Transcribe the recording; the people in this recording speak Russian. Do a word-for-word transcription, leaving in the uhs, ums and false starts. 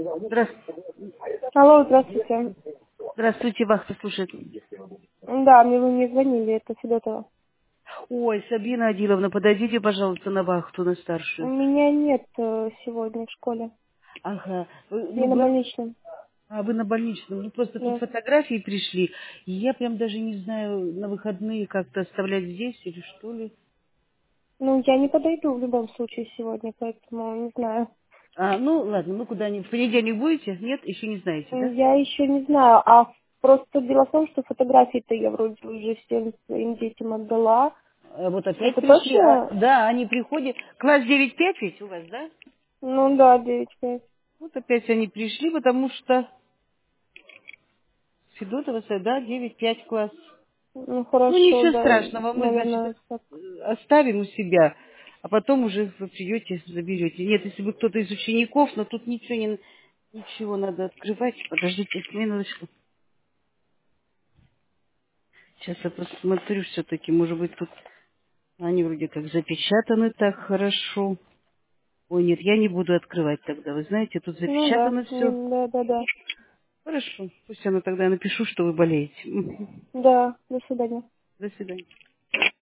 Здравствуйте. Алло, здравствуйте. Здравствуйте, Вахта слушает. Да, мне вы не звонили, это Федотова. Ой, Сабина Адиловна, подойдите, пожалуйста, на вахту, на У старшую. меня нет э, сегодня в школе. Ага. Вы- Я Ну, на вы, больничном. а вы на больничном. Ну, просто тут Да. фотографии пришли, и я прям даже не знаю, на выходные как-то оставлять здесь или что ли. Ну, я не подойду в любом случае сегодня, поэтому не знаю. А, ну, ладно, ну куда-нибудь. В понедельник будете? Нет, еще не знаете, да? Я еще не знаю, а просто дело в том, что фотографии-то я вроде уже всем своим детям отдала. А вот опять Это пришли. А, точно? да, они приходят. Класс девять пять ведь у вас, да? Ну да, девять пять. Вот опять они пришли, потому что Федотова, да, девять пять класс. Ну Ну, хорошо, ничего да, страшного, мы, значит, наверное, так. э, оставим у себя, а потом уже вы придете, заберете. Нет, если бы кто-то из учеников, но тут ничего не, ничего надо открывать. Подождите минуточку. Сейчас я посмотрю все-таки, может быть, тут они вроде как запечатаны так хорошо. Ой, нет, я не буду открывать тогда. Вы знаете, тут Ну да, запечатано все. не- да, да, да. Хорошо. Пусть я тогда напишу, что вы болеете. Мгм. Да, до свидания. До свидания.